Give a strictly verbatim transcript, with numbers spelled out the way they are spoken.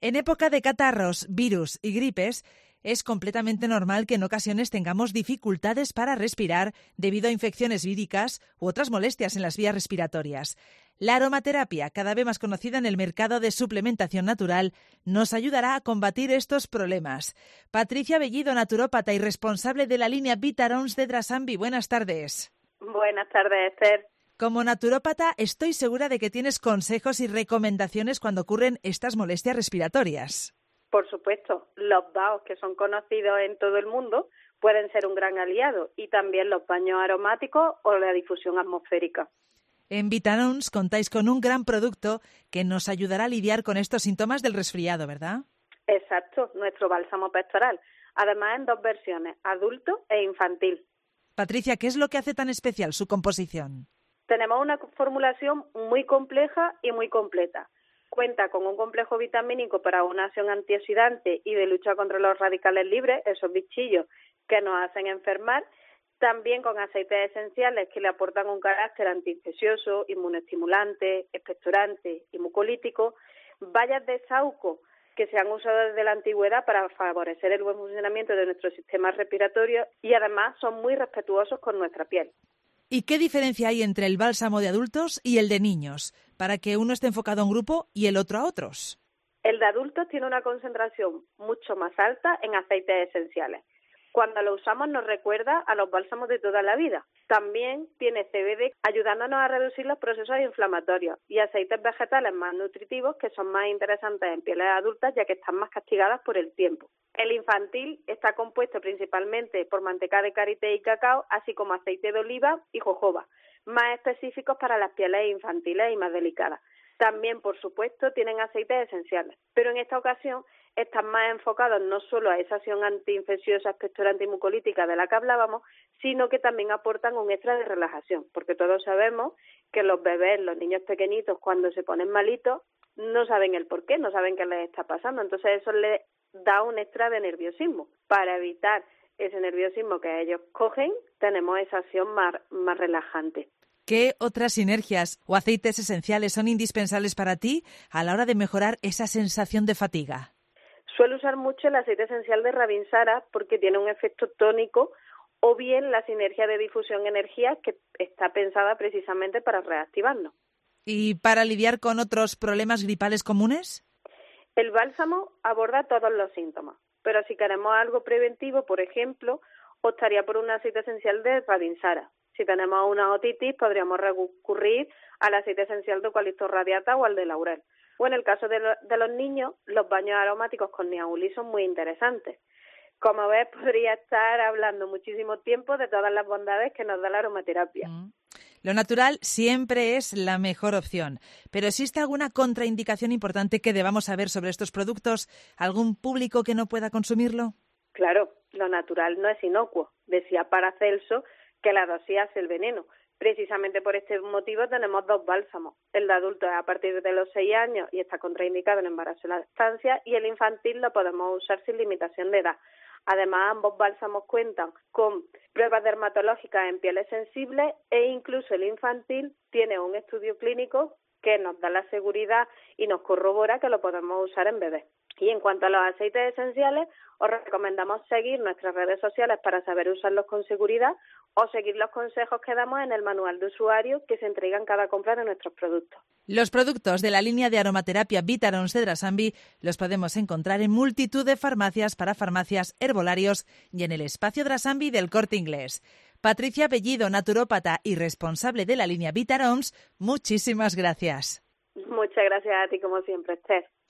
En época de catarros, virus y gripes, es completamente normal que en ocasiones tengamos dificultades para respirar debido a infecciones víricas u otras molestias en las vías respiratorias. La aromaterapia, cada vez más conocida en el mercado de suplementación natural, nos ayudará a combatir estos problemas. Patricia Bellido, naturópata y responsable de la línea Vitarons de Drasambi. Buenas tardes. Buenas tardes, Esther. Como naturópata, estoy segura de que tienes consejos y recomendaciones cuando ocurren estas molestias respiratorias. Por supuesto, los baos, que son conocidos en todo el mundo, pueden ser un gran aliado, y también los baños aromáticos o la difusión atmosférica. En Vitarons contáis con un gran producto que nos ayudará a lidiar con estos síntomas del resfriado, ¿verdad? Exacto, nuestro bálsamo pectoral. Además, en dos versiones, adulto e infantil. Patricia, ¿qué es lo que hace tan especial su composición? Tenemos una formulación muy compleja y muy completa. Cuenta con un complejo vitamínico para una acción antioxidante y de lucha contra los radicales libres, esos bichillos que nos hacen enfermar. También con aceites esenciales que le aportan un carácter antiinfeccioso, inmunoestimulante, expectorante y mucolítico. Bayas de saúco que se han usado desde la antigüedad para favorecer el buen funcionamiento de nuestro sistema respiratorio y además son muy respetuosos con nuestra piel. ¿Y qué diferencia hay entre el bálsamo de adultos y el de niños, para que uno esté enfocado a un grupo y el otro a otros? El de adultos tiene una concentración mucho más alta en aceites esenciales. Cuando lo usamos nos recuerda a los bálsamos de toda la vida. También tiene C B D ayudándonos a reducir los procesos inflamatorios y aceites vegetales más nutritivos que son más interesantes en pieles adultas ya que están más castigadas por el tiempo. El infantil está compuesto principalmente por manteca de karité y cacao, así como aceite de oliva y jojoba, más específicos para las pieles infantiles y más delicadas. También, por supuesto, tienen aceites esenciales, pero en esta ocasión están más enfocados no solo a esa acción antiinfecciosa, expectorante y mucolítica de la que hablábamos, sino que también aportan un extra de relajación, porque todos sabemos que los bebés, los niños pequeñitos, cuando se ponen malitos, no saben el por qué, no saben qué les está pasando, entonces eso les da un extra de nerviosismo. Para evitar ese nerviosismo que ellos cogen, tenemos esa acción más, más relajante. ¿Qué otras sinergias o aceites esenciales son indispensables para ti a la hora de mejorar esa sensación de fatiga? Suelo usar mucho el aceite esencial de Ravinsara porque tiene un efecto tónico o bien la sinergia de difusión energía que está pensada precisamente para reactivarnos. ¿Y para lidiar con otros problemas gripales comunes? El bálsamo aborda todos los síntomas, pero si queremos algo preventivo, por ejemplo, optaría por un aceite esencial de Ravinsara. Si tenemos una otitis, podríamos recurrir al aceite esencial de eucalipto radiata o al de laurel. O en el caso de, lo, de los niños, los baños aromáticos con niaulí son muy interesantes. Como ves, podría estar hablando muchísimo tiempo de todas las bondades que nos da la aromaterapia. Mm. Lo natural siempre es la mejor opción, pero ¿existe alguna contraindicación importante que debamos saber sobre estos productos? ¿Algún público que no pueda consumirlo? Claro, lo natural no es inocuo. Decía Paracelso que la dosis hace el veneno. Precisamente por este motivo tenemos dos bálsamos. El de adulto es a partir de los seis años y está contraindicado en embarazo y lactancia, y el infantil lo podemos usar sin limitación de edad. Además, ambos bálsamos cuentan con pruebas dermatológicas en pieles sensibles e incluso el infantil tiene un estudio clínico que nos da la seguridad y nos corrobora que lo podemos usar en bebés. Y en cuanto a los aceites esenciales, os recomendamos seguir nuestras redes sociales para saber usarlos con seguridad o seguir los consejos que damos en el manual de usuario que se entrega en cada compra de nuestros productos. Los productos de la línea de aromaterapia Vitarons de Drasambi los podemos encontrar en multitud de farmacias, para farmacias, herbolarios y en el espacio Drasambi del Corte Inglés. Patricia Bellido, naturópata y responsable de la línea Vitarons, muchísimas gracias. Muchas gracias a ti, como siempre, Esther.